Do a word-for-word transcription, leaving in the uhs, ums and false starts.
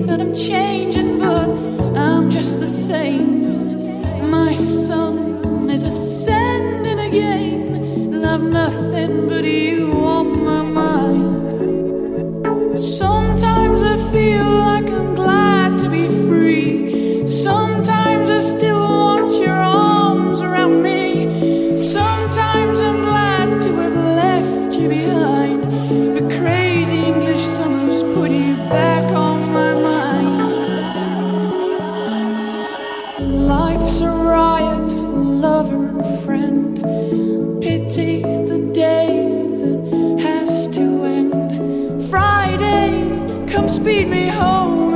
that I'm changing, but I'm just the same. My sun is ascending again, and I've nothing but you on my mind. Sometimes I feel like I'm glad to be free. Sometimes I still want your arms around me. Sometimes I'm glad to have left you behind, but crazy English summers put you back on my mind. Life's a riot, lover and friend. Pity the day that has to end. Friday, come speed me home.